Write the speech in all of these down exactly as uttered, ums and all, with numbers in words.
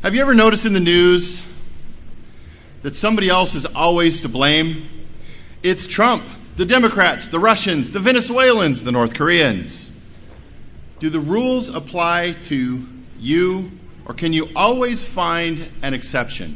Have you ever noticed in the news that somebody else is always to blame? It's Trump, the Democrats, the Russians, the Venezuelans, the North Koreans. Do the rules apply to you, or can you always find an exception?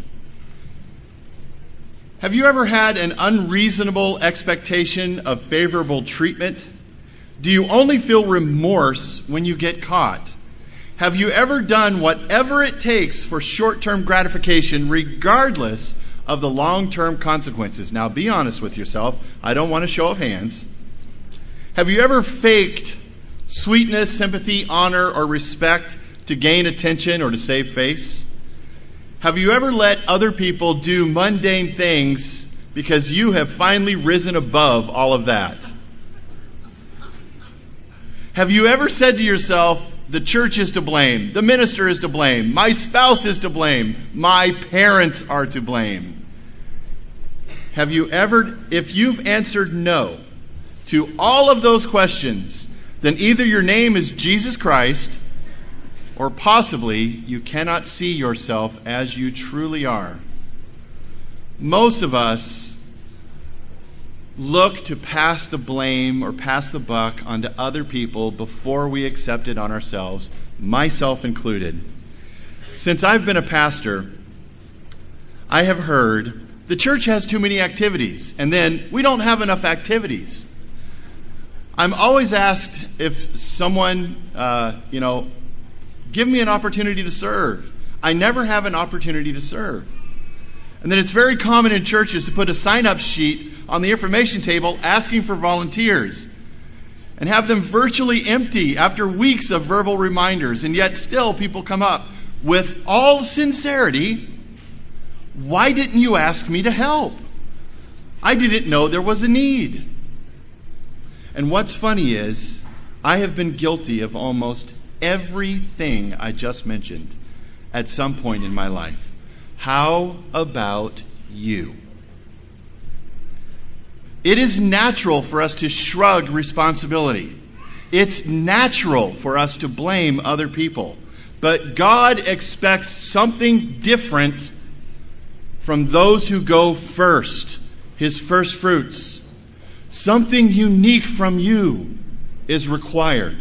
Have you ever had an unreasonable expectation of favorable treatment? Do you only feel remorse when you get caught? Have you ever done whatever it takes for short-term gratification, regardless of the long-term consequences? Now, be honest with yourself. I don't want a show of hands. Have you ever faked sweetness, sympathy, honor, or respect to gain attention or to save face? Have you ever let other people do mundane things because you have finally risen above all of that? Have you ever said to yourself, the church is to blame, the minister is to blame, my spouse is to blame, my parents are to blame? Have you ever, if you've answered no to all of those questions, then either your name is Jesus Christ, or possibly you cannot see yourself as you truly are. Most of us look to pass the blame or pass the buck onto other people before we accept it on ourselves, myself included. Since I've been a pastor, I have heard the church has too many activities, and then we don't have enough activities. I'm always asked if someone, uh, you know, give me an opportunity to serve. I never have an opportunity to serve. And then it's very common in churches to put a sign-up sheet on the information table asking for volunteers and have them virtually empty after weeks of verbal reminders, and yet still people come up with all sincerity, why didn't you ask me to help? I didn't know there was a need. And what's funny is, I have been guilty of almost everything I just mentioned at some point in my life. How about you? It is natural for us to shrug responsibility. It's natural for us to blame other people. But God expects something different from those who go first, His first fruits. Something unique from you is required.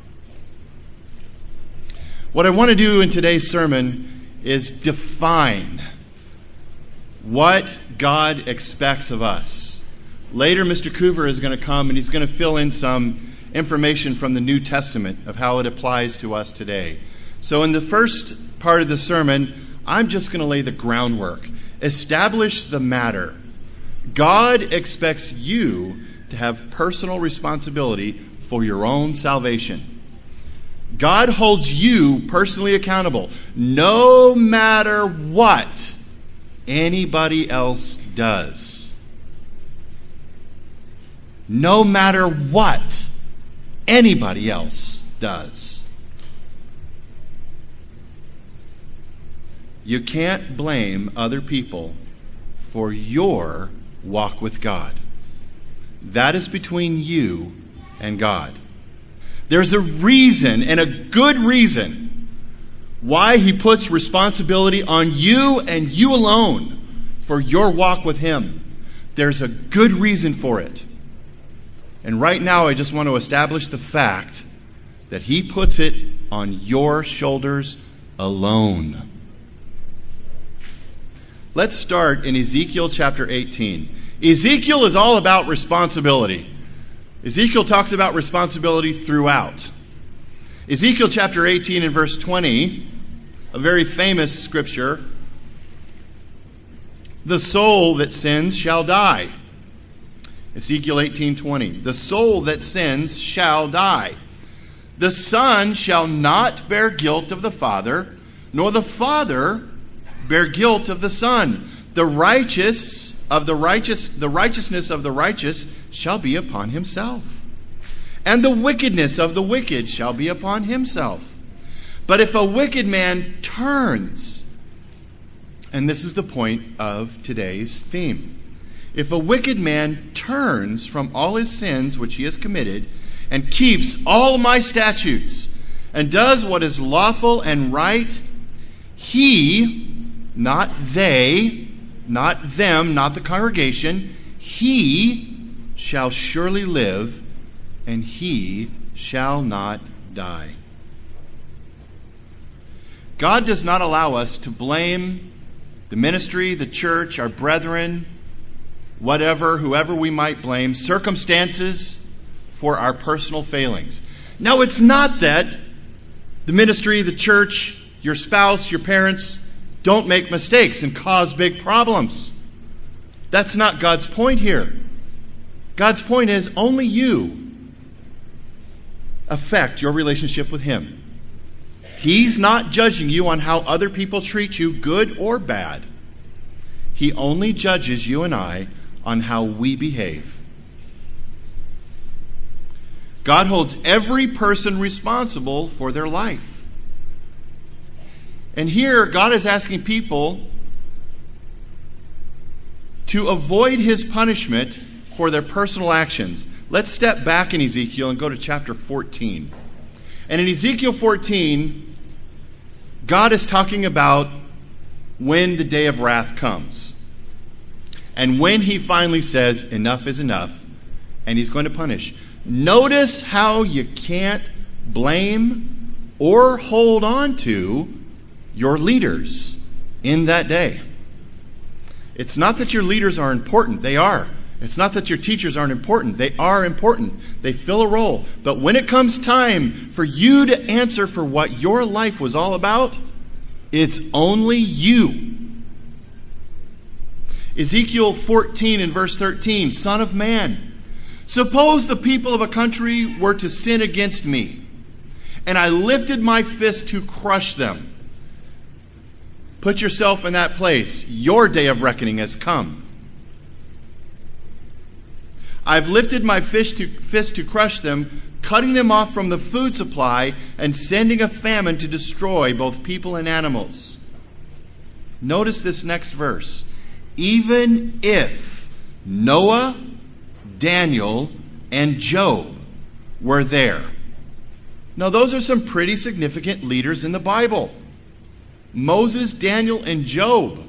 What I want to do in today's sermon is define what God expects of us. Later, Mister Coover is going to come and he's going to fill in some information from the New Testament of how it applies to us today. So in the first part of the sermon, I'm just going to lay the groundwork. Establish the matter. God expects you to have personal responsibility for your own salvation. God holds you personally accountable, no matter what anybody else does. No matter what anybody else does. You can't blame other people for your walk with God. That is between you and God. There's a reason, and a good reason, why He puts responsibility on you and you alone for your walk with Him. There's a good reason for it. And right now I just want to establish the fact that He puts it on your shoulders alone. Let's start in Ezekiel chapter eighteen. Ezekiel is all about responsibility. Ezekiel talks about responsibility throughout. Ezekiel chapter eighteen and verse twenty, a very famous scripture. The soul that sins shall die. Ezekiel eighteen twenty. The soul that sins shall die. The son shall not bear guilt of the father, nor the father bear guilt of the son. The righteous of the righteous, the righteousness of the righteous shall be upon himself, and the wickedness of the wicked shall be upon himself. But if a wicked man turns, and this is the point of today's theme, if a wicked man turns from all his sins which he has committed, and keeps all my statutes, and does what is lawful and right, he, not they, not them, not the congregation, he shall surely live, and he shall not die. God does not allow us to blame the ministry, the church, our brethren, whatever, whoever we might blame, circumstances for our personal failings. Now, it's not that the ministry, the church, your spouse, your parents don't make mistakes and cause big problems. That's not God's point here. God's point is only you affect your relationship with Him. He's not judging you on how other people treat you, good or bad. He only judges you and I on how we behave. God holds every person responsible for their life. And here, God is asking people to avoid His punishment for their personal actions. Let's step back in Ezekiel and go to chapter fourteen. And in Ezekiel fourteen, God is talking about when the day of wrath comes. And when He finally says, enough is enough, and He's going to punish. Notice how you can't blame or hold on to your leaders in that day. It's not that your leaders are important. They are. It's not that your teachers aren't important. They are important. They fill a role. But when it comes time for you to answer for what your life was all about, it's only you. Ezekiel fourteen and verse thirteen, Son of man, suppose the people of a country were to sin against me, and I lifted my fist to crush them. Put yourself in that place. Your day of reckoning has come. I've lifted my fist to, fist to crush them, cutting them off from the food supply and sending a famine to destroy both people and animals. Notice this next verse. Even if Noah, Daniel, and Job were there. Now, those are some pretty significant leaders in the Bible. Moses, Daniel, and Job.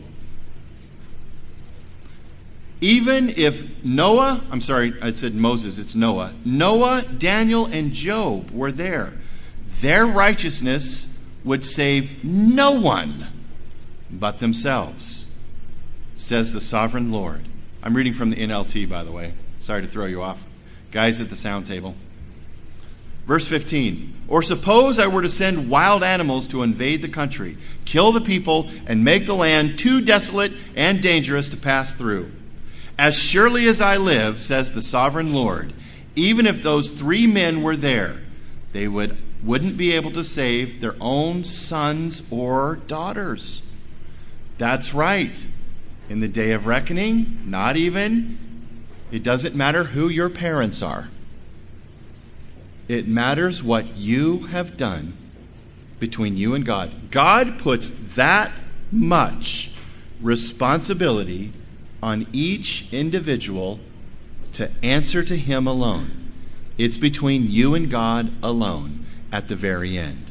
Even if Noah, I'm sorry, I said Moses, it's Noah. Noah, Daniel, and Job were there. Their righteousness would save no one but themselves, says the sovereign Lord. I'm reading from the N L T, by the way. Sorry to throw you off. Guys at the sound table. Verse fifteen, or suppose I were to send wild animals to invade the country, kill the people, and make the land too desolate and dangerous to pass through. As surely as I live, says the sovereign Lord, even if those three men were there, they would, wouldn't be able to save their own sons or daughters. That's right. In the day of reckoning, not even, it doesn't matter who your parents are. It matters what you have done between you and God. God puts that much responsibility on each individual to answer to Him alone. It's between you and God alone at the very end.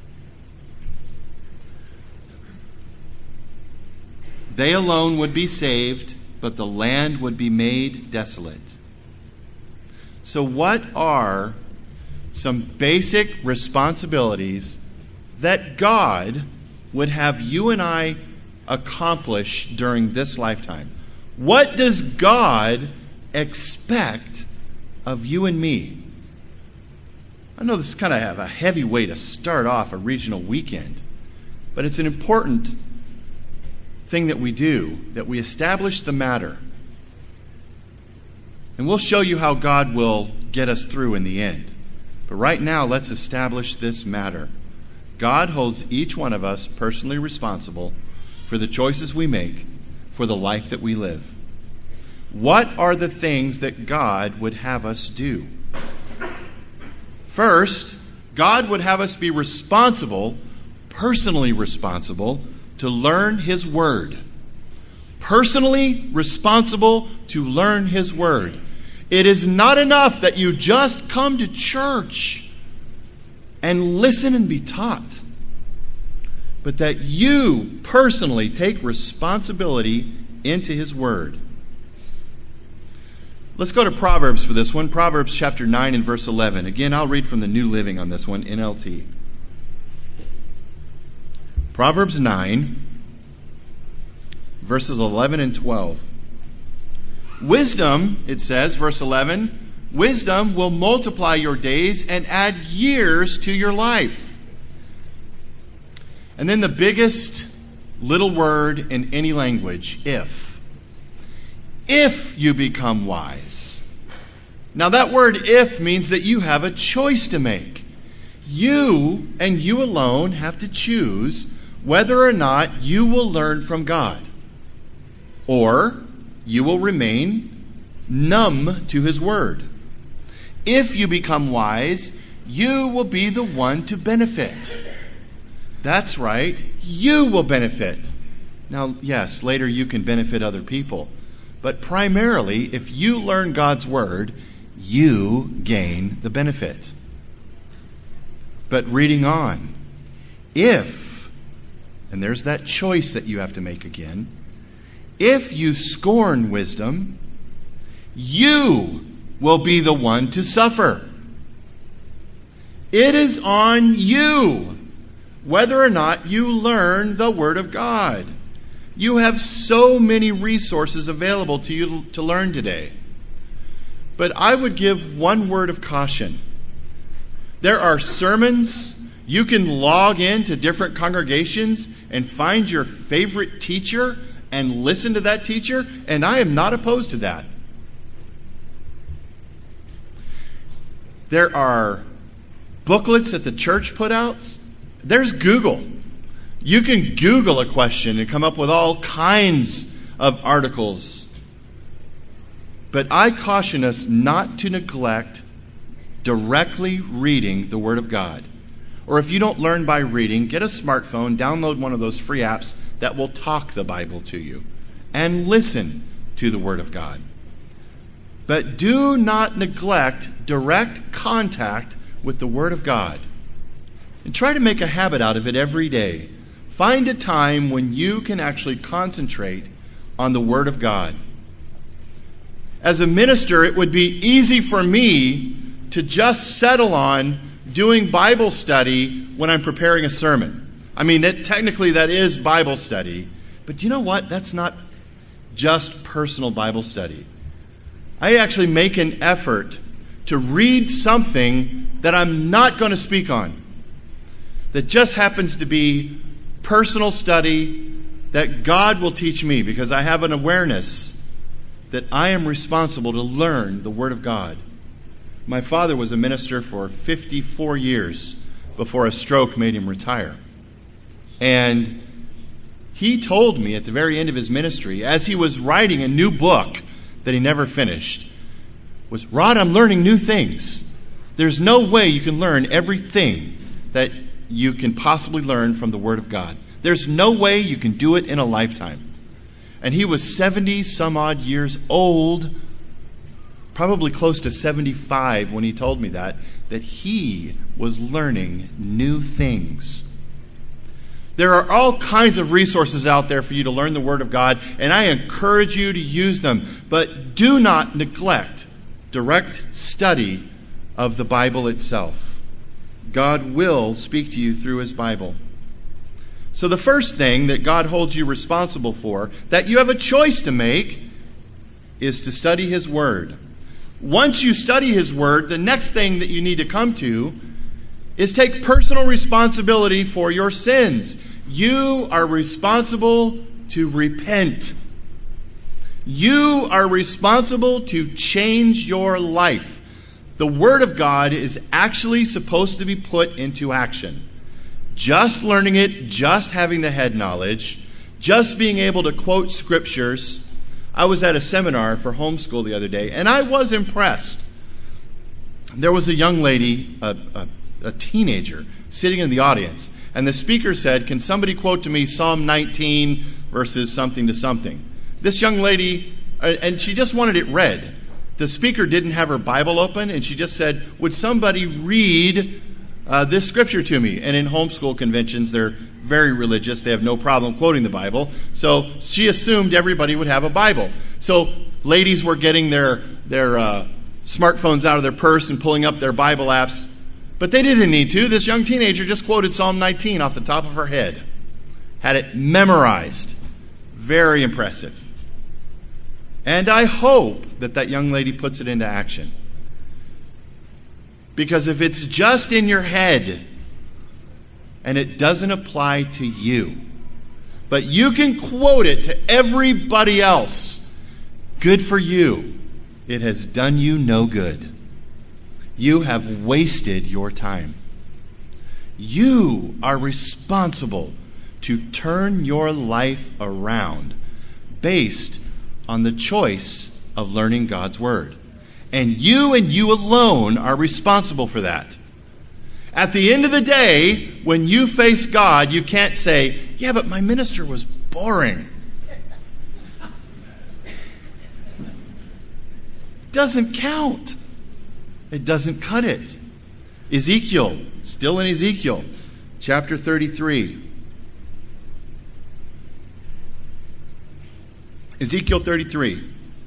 They alone would be saved, but the land would be made desolate. So what are some basic responsibilities that God would have you and I accomplish during this lifetime? What does God expect of you and me? I know this is kind of a heavy way to start off a regional weekend, but it's an important thing that we do, that we establish the matter. And we'll show you how God will get us through in the end. But right now, let's establish this matter. God holds each one of us personally responsible for the choices we make, for the life that we live. What are the things that God would have us do? First, God would have us be responsible, personally responsible, to learn His Word. Personally responsible to learn His Word. It is not enough that you just come to church and listen and be taught. but that you personally take responsibility into his word. Let's go to Proverbs for this one. Proverbs chapter nine and verse eleven. Again, I'll read from the New Living on this one, N L T. Proverbs nine, verses eleven and twelve. Wisdom, it says, verse eleven, wisdom will multiply your days and add years to your life. And then the biggest little word in any language, if. If you become wise. Now that word if means that you have a choice to make. You and you alone have to choose whether or not you will learn from God, or you will remain numb to his word. If you become wise, you will be the one to benefit. That's right, you will benefit. Now, yes, later you can benefit other people, but primarily, if you learn God's word, you gain the benefit. But reading on, if, and there's that choice that you have to make again, if you scorn wisdom, you will be the one to suffer. It is on you whether or not you learn the Word of God. You have so many resources available to you to learn today. But I would give one word of caution. There are sermons. You can log in to different congregations and find your favorite teacher and listen to that teacher, and I am not opposed to that. There are booklets that the church put out. There's Google. You can Google a question and come up with all kinds of articles. But I caution us not to neglect directly reading the Word of God. Or if you don't learn by reading, get a smartphone, download one of those free apps that will talk the Bible to you, and listen to the Word of God. But do not neglect direct contact with the Word of God. And try to make a habit out of it every day. Find a time when you can actually concentrate on the Word of God. As a minister, it would be easy for me to just settle on doing Bible study when I'm preparing a sermon. I mean, it, technically that is Bible study, but you know what? That's not just personal Bible study. I actually make an effort to read something that I'm not going to speak on, that just happens to be personal study that God will teach me, because I have an awareness that I am responsible to learn the Word of God. My father was a minister for fifty-four years before a stroke made him retire. And he told me at the very end of his ministry, as he was writing a new book that he never finished, was, Rod, I'm learning new things. There's no way you can learn everything that you can possibly learn from the Word of God. There's no way you can do it in a lifetime. And he was seventy some odd years old, probably close to seventy-five when he told me that, that he was learning new things. There are all kinds of resources out there for you to learn the Word of God, and I encourage you to use them. But do not neglect direct study of the Bible itself. God will speak to you through His Bible. So the first thing that God holds you responsible for, that you have a choice to make, is to study His Word. Once you study His Word, the next thing that you need to come to is take personal responsibility for your sins. You are responsible to repent. You are responsible to change your life. The Word of God is actually supposed to be put into action. Just learning it, just having the head knowledge, just being able to quote scriptures. I was at a seminar for homeschool the other day, and I was impressed. There was a young lady, a, a, a teenager, sitting in the audience, and the speaker said, can somebody quote to me Psalm nineteen verses something to something? This young lady, uh, and she just wanted it read. The speaker didn't have her Bible open, and she just said, would somebody read uh, this scripture to me. And in homeschool conventions, they're very religious. They have no problem quoting the Bible. So she assumed everybody would have a Bible. So ladies were getting their, their uh, smartphones out of their purse and pulling up their Bible apps. But they didn't need to. This young teenager just quoted Psalm nineteen off the top of her head. Had it memorized. Very impressive. And I hope that that young lady puts it into action. Because if it's just in your head and it doesn't apply to you, but you can quote it to everybody else, good for you. It has done you no good. You have wasted your time. You are responsible to turn your life around based on the choice of learning God's Word. And you and you alone are responsible for that. At the end of the day, when you face God, you can't say, yeah, but my minister was boring. Doesn't count. It doesn't cut it. Ezekiel, still in Ezekiel, chapter thirty-three. Ezekiel thirty-three,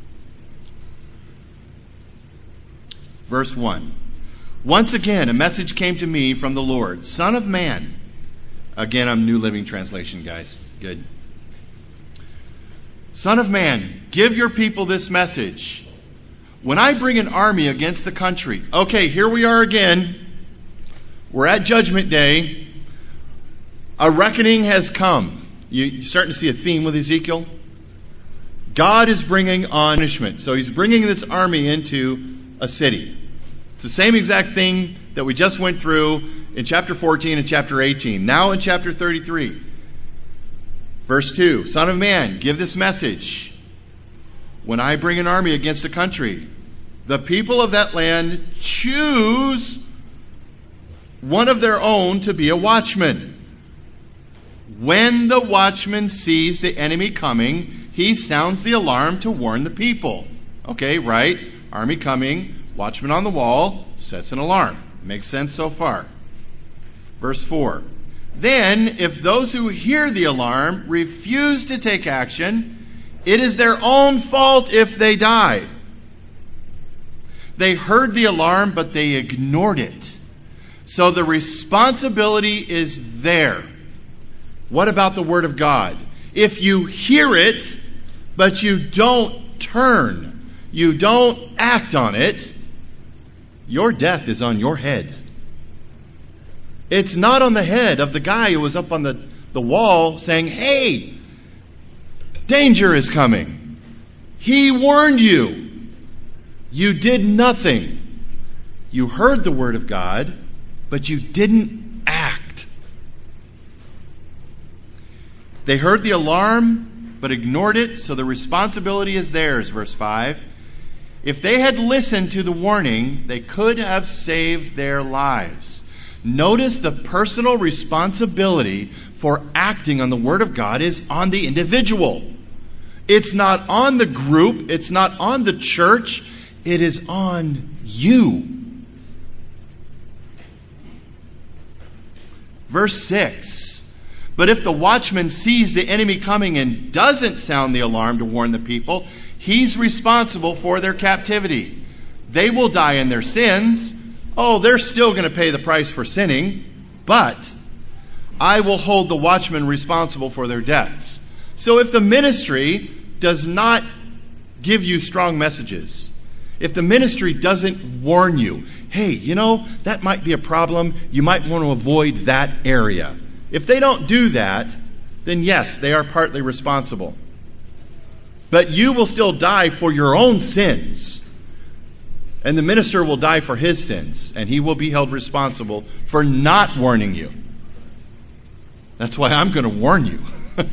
verse one. Once again, a message came to me from the Lord. Son of man. Again, I'm New Living Translation, guys. Good. Son of man, give your people this message. When I bring an army against the country. Okay, here we are again. We're at Judgment Day. A reckoning has come. You, you're starting to see a theme with Ezekiel. God is bringing on punishment. So he's bringing this army into a city. It's the same exact thing that we just went through in chapter fourteen and chapter eighteen. Now in chapter thirty-three. Verse two. Son of man, give this message. When I bring an army against a country, the people of that land choose one of their own to be a watchman. When the watchman sees the enemy coming, he sounds the alarm to warn the people. Okay, right? Army coming, watchman on the wall, sets an alarm. Makes sense so far. Verse four. Then, if those who hear the alarm refuse to take action, it is their own fault if they die. They heard the alarm, but they ignored it. So the responsibility is there. What about the Word of God? If you hear it, but you don't turn, you don't act on it, your death is on your head. It's not on the head of the guy who was up on the, the wall saying, hey, danger is coming. He warned you. You did nothing. You heard the Word of God, but you didn't act. They heard the alarm, but ignored it, so the responsibility is theirs, verse five. If they had listened to the warning, they could have saved their lives. Notice the personal responsibility for acting on the Word of God is on the individual. It's not on the group. It's not on the church. It is on you. Verse six. But if the watchman sees the enemy coming and doesn't sound the alarm to warn the people, he's responsible for their captivity. They will die in their sins. Oh, they're still going to pay the price for sinning, but I will hold the watchman responsible for their deaths. So if the ministry does not give you strong messages, if the ministry doesn't warn you, hey, you know, that might be a problem, you might want to avoid that area. If they don't do that, then yes, they are partly responsible. But you will still die for your own sins. And the minister will die for his sins, and he will be held responsible for not warning you. That's why I'm going to warn you.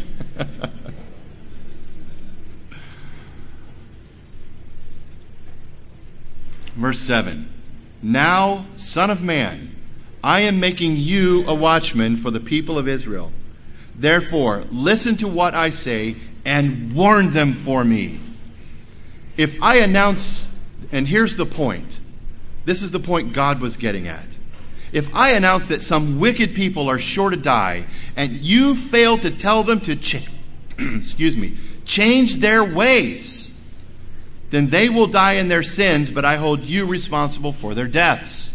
Verse seven. Now, Son of man, I am making you a watchman for the people of Israel. Therefore, listen to what I say and warn them for me. If I announce, and here's the point. This is the point God was getting at. If I announce that some wicked people are sure to die, and you fail to tell them to ch- excuse me, change their ways, then they will die in their sins, but I hold you responsible for their deaths.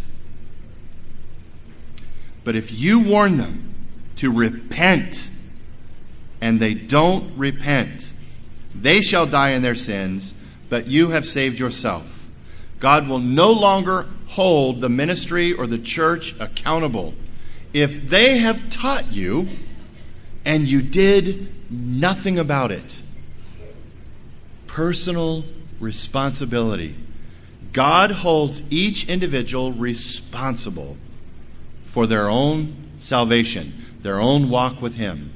But if you warn them to repent, and they don't repent, they shall die in their sins, but you have saved yourself. God will no longer hold the ministry or the church accountable if they have taught you and you did nothing about it. Personal responsibility. God holds each individual responsible for their own salvation, their own walk with Him.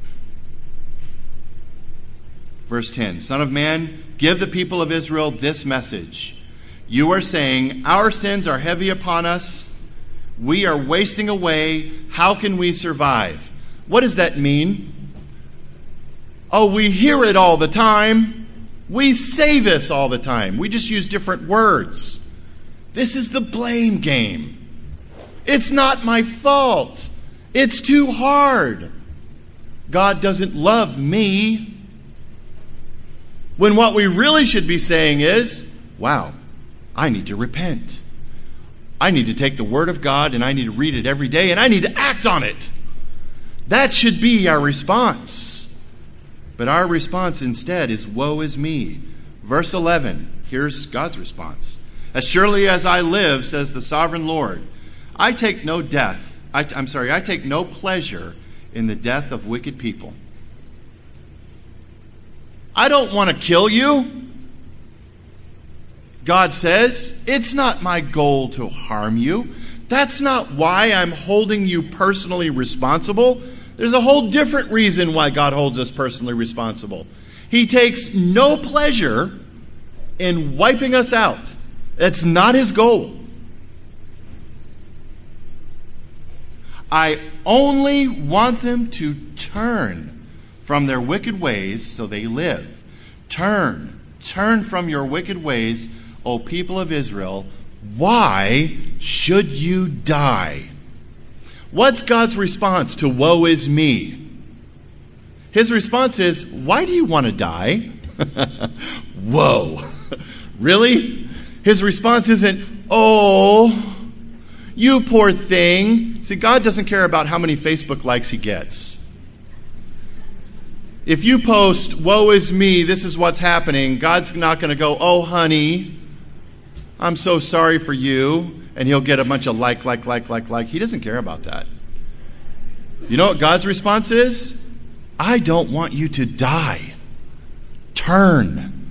Verse ten, Son of man, give the people of Israel this message. You are saying, our sins are heavy upon us. We are wasting away. How can we survive? What does that mean? Oh, we hear it all the time. We say this all the time. We just use different words. This is the blame game. It's not my fault. It's too hard. God doesn't love me. When what we really should be saying is, wow, I need to repent. I need to take the Word of God and I need to read it every day and I need to act on it. That should be our response. But our response instead is, woe is me. Verse eleven, here's God's response. As surely as I live, says the sovereign Lord, I take no death, I, I'm sorry, I take no pleasure in the death of wicked people. I don't want to kill you. God says, it's not my goal to harm you. That's not why I'm holding you personally responsible. There's a whole different reason why God holds us personally responsible. He takes no pleasure in wiping us out. That's not His goal. I only want them to turn from their wicked ways so they live. Turn, turn from your wicked ways, O people of Israel. Why should you die? What's God's response to woe is me? His response is, why do you want to die? Whoa. Really? His response isn't, oh, you poor thing. See, God doesn't care about how many Facebook likes He gets. If you post, woe is me, this is what's happening, God's not going to go, oh, honey, I'm so sorry for you, and He'll get a bunch of like, like, like, like, like. He doesn't care about that. You know what God's response is? I don't want you to die. Turn.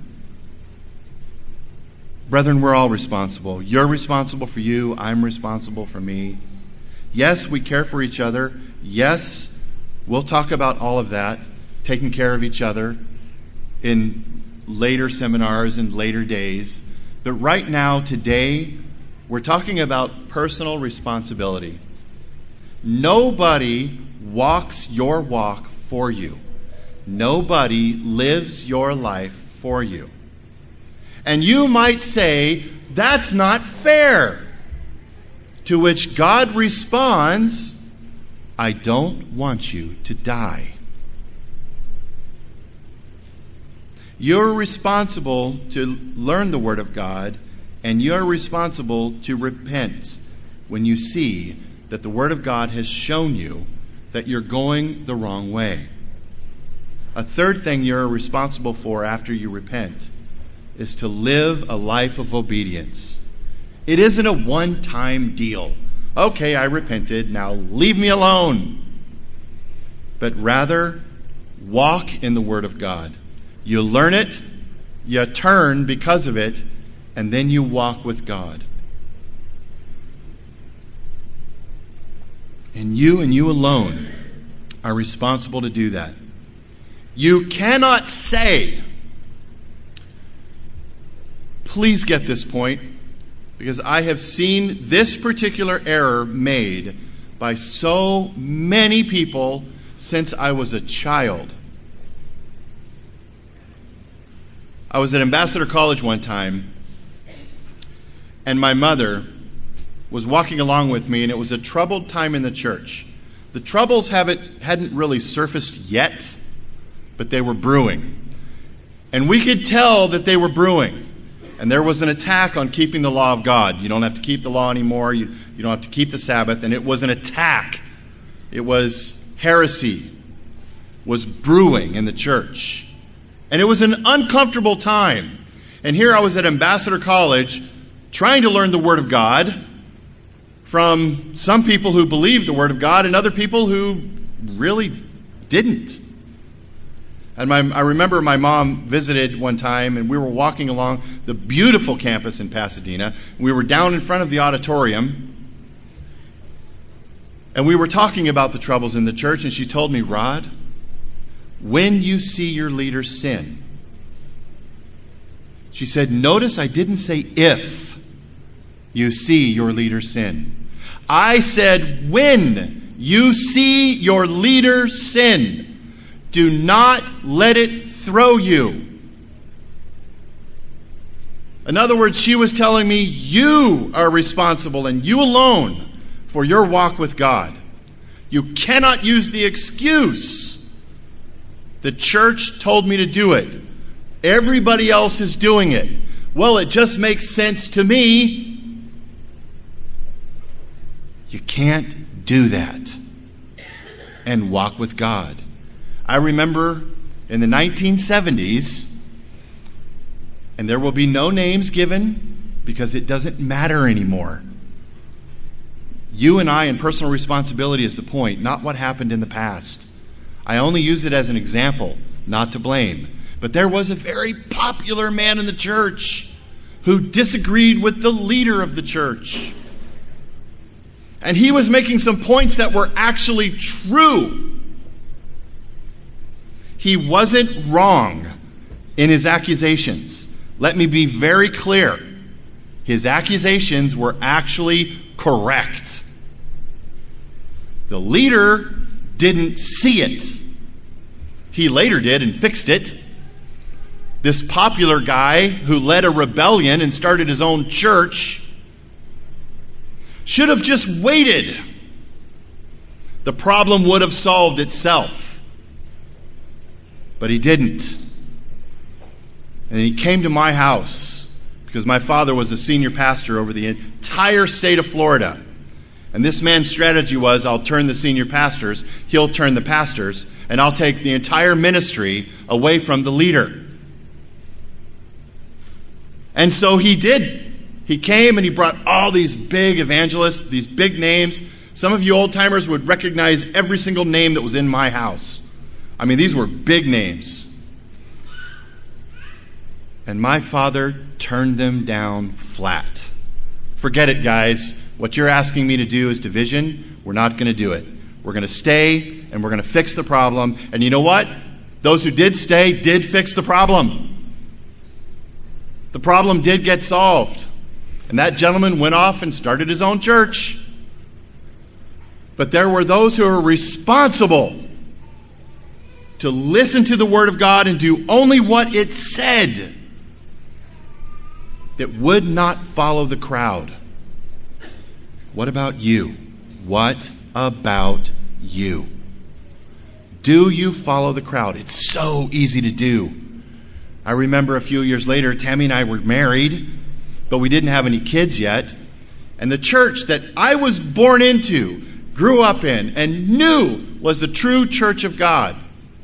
Brethren, we're all responsible. You're responsible for you. I'm responsible for me. Yes, we care for each other. Yes, we'll talk about all of that, taking care of each other in later seminars and later days. But right now, today, we're talking about personal responsibility. Nobody walks your walk for you. Nobody lives your life for you. And you might say, that's not fair. To which God responds, I don't want you to die. You're responsible to learn the Word of God, and you're responsible to repent when you see that the Word of God has shown you that you're going the wrong way. A third thing you're responsible for after you repent is to live a life of obedience. It isn't a one-time deal. Okay, I repented, now leave me alone. But rather, walk in the Word of God. You learn it, you turn because of it, and then you walk with God. And you and you alone are responsible to do that. You cannot say, please get this point, because I have seen this particular error made by so many people since I was a child. I was at Ambassador College one time, and my mother was walking along with me, and it was a troubled time in the church. The troubles haven't, hadn't really surfaced yet, but they were brewing. And we could tell that they were brewing. And there was an attack on keeping the law of God. You don't have to keep the law anymore. You, you don't have to keep the Sabbath. And it was an attack. It was heresy was brewing in the church. And it was an uncomfortable time. And here I was at Ambassador College trying to learn the Word of God from some people who believed the Word of God and other people who really didn't. And my, I remember my mom visited one time, and we were walking along the beautiful campus in Pasadena. We were down in front of the auditorium, and we were talking about the troubles in the church, and she told me, Rod, when you see your leader sin, she said, notice I didn't say if you see your leader sin. I said, when you see your leader sin, do not let it throw you. In other words, she was telling me, you are responsible and you alone for your walk with God. You cannot use the excuse, the church told me to do it. Everybody else is doing it. Well, it just makes sense to me. You can't do that and walk with God. I remember in the nineteen seventies, and there will be no names given because it doesn't matter anymore. You and I and personal responsibility is the point, not what happened in the past. I only use it as an example, not to blame. But there was a very popular man in the church who disagreed with the leader of the church. And he was making some points that were actually true. He wasn't wrong in his accusations. Let me be very clear. His accusations were actually correct. The leader didn't see it. He later did and fixed it. This popular guy who led a rebellion and started his own church should have just waited. The problem would have solved itself. But he didn't. And he came to my house because my father was the senior pastor over the entire state of Florida. And this man's strategy was, I'll turn the senior pastors, he'll turn the pastors, and I'll take the entire ministry away from the leader. And so he did. He came and he brought all these big evangelists, these big names. Some of you old-timers would recognize every single name that was in my house. I mean, these were big names. And my father turned them down flat. Forget it, guys. What you're asking me to do is division. We're not going to do it. We're going to stay, and we're going to fix the problem. And you know what? Those who did stay did fix the problem. The problem did get solved. And that gentleman went off and started his own church. But there were those who were responsible to listen to the Word of God and do only what it said, that would not follow the crowd. What about you? What about you? Do you follow the crowd? It's so easy to do. I remember a few years later, Tammy and I were married, but we didn't have any kids yet. And the church that I was born into, grew up in, and knew was the true church of God.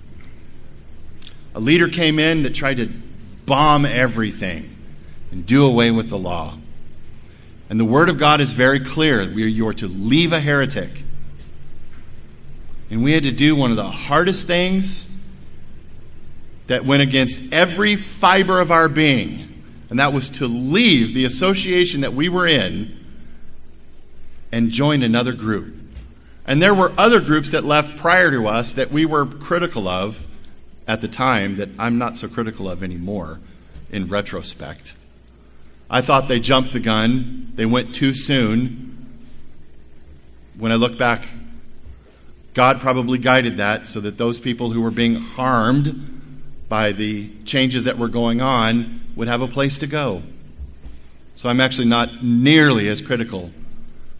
A leader came in that tried to bomb everything and do away with the law. And the Word of God is very clear. You are to leave a heretic. And we had to do one of the hardest things that went against every fiber of our being. And that was to leave the association that we were in and join another group. And there were other groups that left prior to us that we were critical of at the time that I'm not so critical of anymore in retrospect. I thought they jumped the gun. They went too soon. When I look back, God probably guided that so that those people who were being harmed by the changes that were going on would have a place to go. So I'm actually not nearly as critical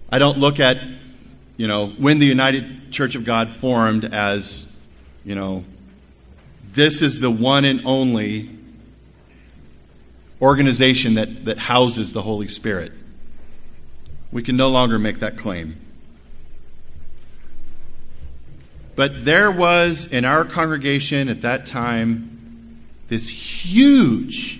I don't look at, you know, when the United Church of God formed as, you know, this is the one and only organization that, that houses the Holy Spirit. We can no longer make that claim. But there was in our congregation at that time this huge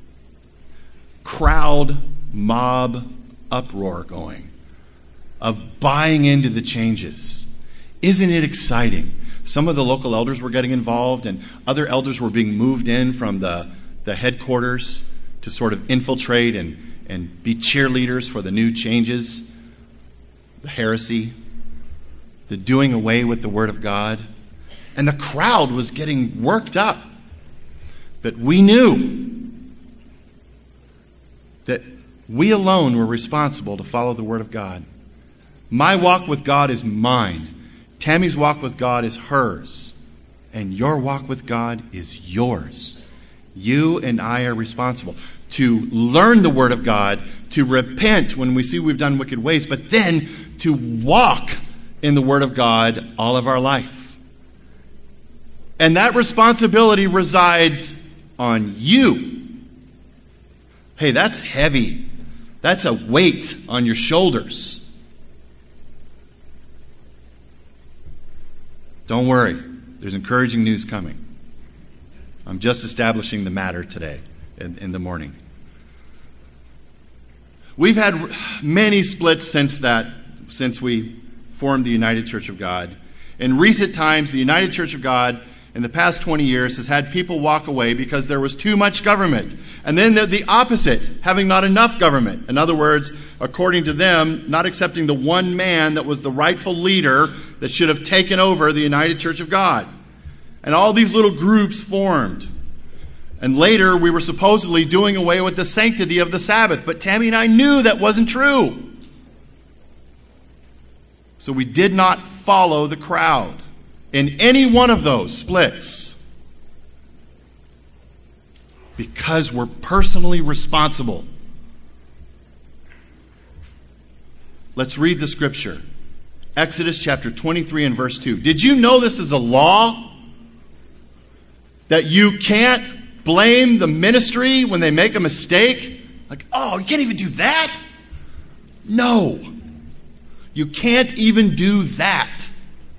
crowd mob uproar going of buying into the changes. Isn't it exciting? Some of the local elders were getting involved, and other elders were being moved in from the, the headquarters to sort of infiltrate and, and be cheerleaders for the new changes, the heresy, the doing away with the Word of God. And the crowd was getting worked up. But we knew that we alone were responsible to follow the Word of God. My walk with God is mine. Tammy's walk with God is hers. And your walk with God is yours. You and I are responsible to learn the Word of God, to repent when we see we've done wicked ways, but then to walk in the Word of God all of our life. And that responsibility resides on you. Hey, that's heavy. That's a weight on your shoulders. Don't worry. There's encouraging news coming. I'm just establishing the matter today in, in the morning. We've had many splits since that, since we formed the United Church of God. In recent times, the United Church of God in the past twenty years has had people walk away because there was too much government. And then the, the opposite, having not enough government. In other words, according to them, not accepting the one man that was the rightful leader that should have taken over the United Church of God. And all these little groups formed. And later, we were supposedly doing away with the sanctity of the Sabbath. But Tammy and I knew that wasn't true. So we did not follow the crowd in any one of those splits. Because we're personally responsible. Let's read the scripture. Exodus chapter twenty-three and verse two. Did you know this is a law? That you can't blame the ministry when they make a mistake? Like, oh, you can't even do that? No. You can't even do that.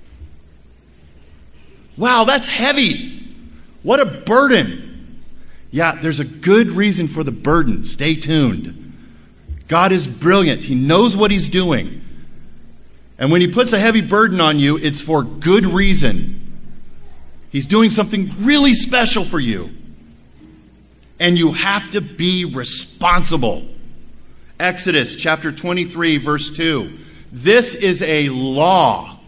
Wow, that's heavy. What a burden. Yeah, there's a good reason for the burden. Stay tuned. God is brilliant. He knows what He's doing. And when He puts a heavy burden on you, it's for good reason. He's doing something really special for you. And you have to be responsible. Exodus chapter twenty-three, verse two. This is a law.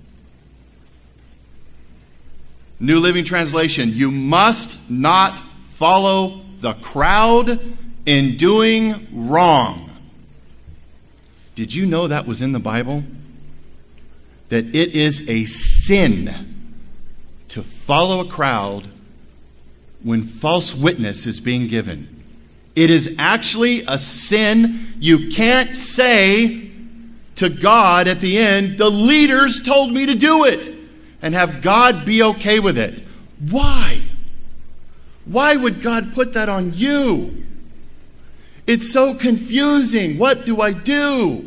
New Living Translation. You must not follow the crowd in doing wrong. Did you know that was in the Bible? That it is a sin to follow a crowd when false witness is being given. It is actually a sin. You can't say to God at the end, the leaders told me to do it, and have God be okay with it. Why? Why would God put that on you? It's so confusing. What do I do?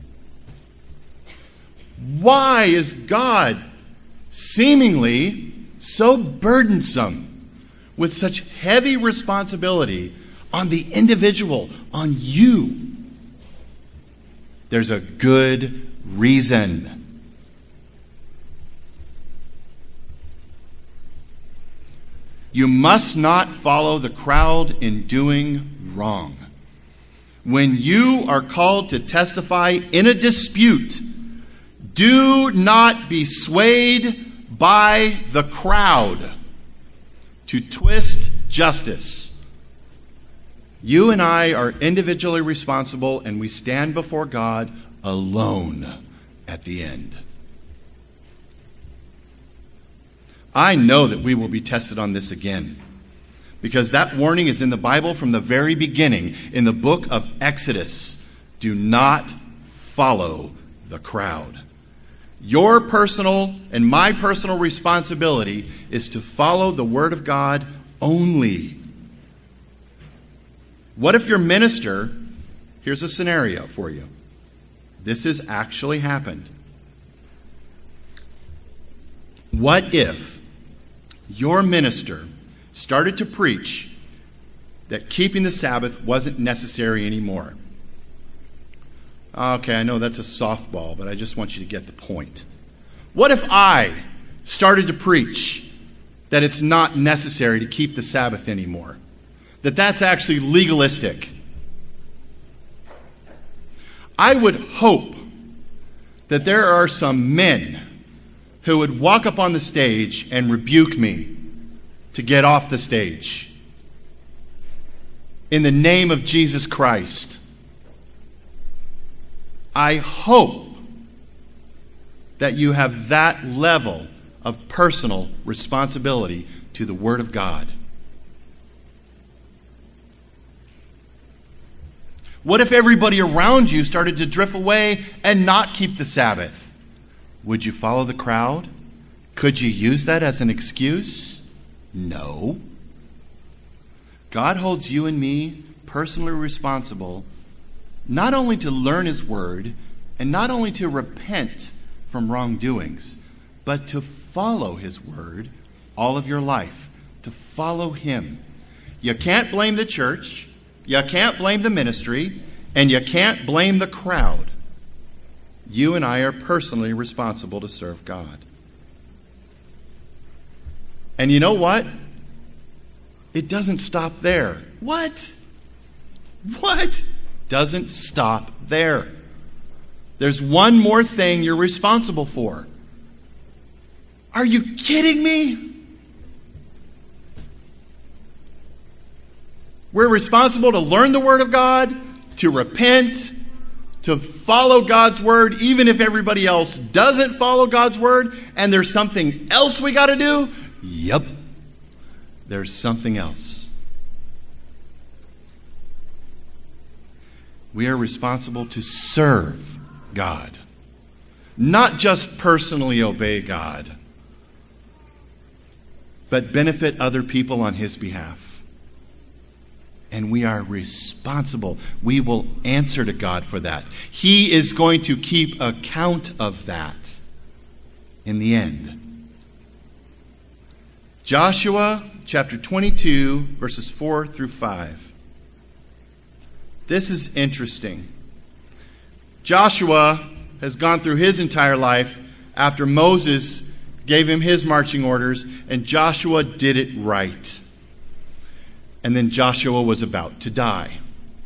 Why is God seemingly so burdensome with such heavy responsibility on the individual, on you? There's a good reason. You must not follow the crowd in doing wrong. When you are called to testify in a dispute, do not be swayed by the crowd to twist justice. You and I are individually responsible, and we stand before God alone at the end. I know that we will be tested on this again, because that warning is in the Bible from the very beginning, in the book of Exodus. Do not follow the crowd. Your personal and my personal responsibility is to follow the Word of God only. What if your minister, here's a scenario for you. This has actually happened. What if your minister started to preach that keeping the Sabbath wasn't necessary anymore? Okay, I know that's a softball, but I just want you to get the point. What if I started to preach that it's not necessary to keep the Sabbath anymore? That that's actually legalistic? I would hope that there are some men who would walk up on the stage and rebuke me to get off the stage. In the name of Jesus Christ. I hope that you have that level of personal responsibility to the Word of God. What if everybody around you started to drift away and not keep the Sabbath? Would you follow the crowd? Could you use that as an excuse? No. God holds you and me personally responsible not only to learn His Word and not only to repent from wrongdoings, but to follow His Word all of your life, to follow Him. You can't blame the church, you can't blame the ministry, and you can't blame the crowd. You and I are personally responsible to serve God. And you know what? It doesn't stop there. What? What? Doesn't stop there. There's one more thing you're responsible for. Are you kidding me? We're responsible to learn the Word of God, to repent, to follow God's Word, even if everybody else doesn't follow God's Word, and there's something else we got to do? Yep, there's something else. We are responsible to serve God, not just personally obey God, but benefit other people on His behalf. And we are responsible. We will answer to God for that. He is going to keep account of that in the end. Joshua chapter twenty-two, verses four through five. This is interesting. Joshua has gone through his entire life after Moses gave him his marching orders, and Joshua did it right. And then Joshua was about to die.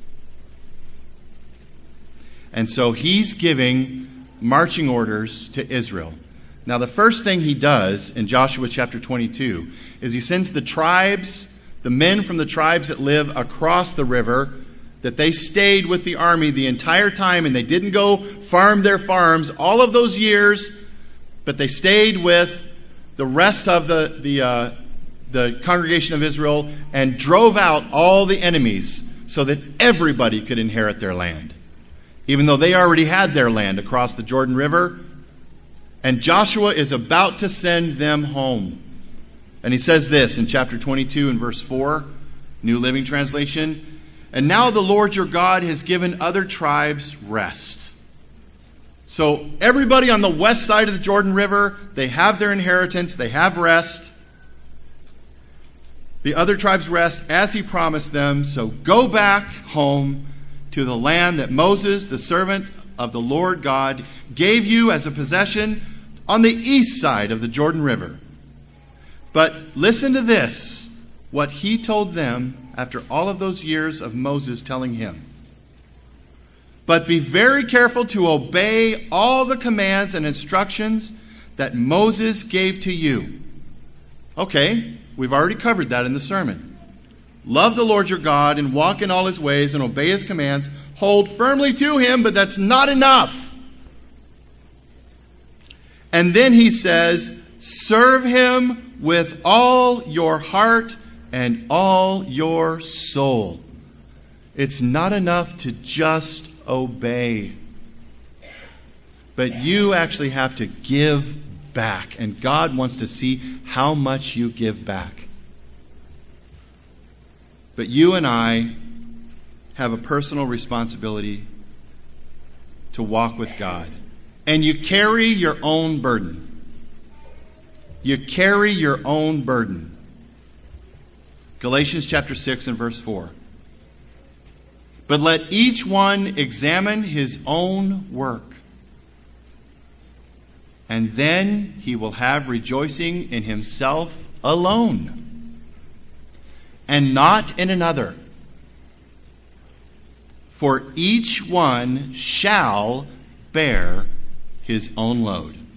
And so he's giving marching orders to Israel. Now, the first thing he does in Joshua chapter twenty-two is he sends the tribes, the men from the tribes that live across the river, that they stayed with the army the entire time and they didn't go farm their farms all of those years, but they stayed with the rest of the, the, uh, the congregation of Israel and drove out all the enemies so that everybody could inherit their land, even though they already had their land across the Jordan River. And Joshua is about to send them home. And he says this in chapter twenty-two and verse four, New Living Translation, "And now the Lord your God has given other tribes rest." So everybody on the west side of the Jordan River, they have their inheritance, they have rest. The other tribes rest as he promised them. So go back home to the land that Moses, the servant of the Lord God, gave you as a possession on the east side of the Jordan River. But listen to this, what he told them after all of those years of Moses telling him. "But be very careful to obey all the commands and instructions that Moses gave to you." Okay, we've already covered that in the sermon. Love the Lord your God and walk in all His ways and obey His commands. Hold firmly to Him, but that's not enough. And then he says, serve Him with all your heart and all your soul. It's not enough to just obey. But you actually have to give back. And God wants to see how much you give back. But you and I have a personal responsibility to walk with God. And you carry your own burden. You carry your own burden. Galatians chapter six and verse four. But let each one examine his own work, and then he will have rejoicing in himself alone, and not in another. For each one shall bear his own load.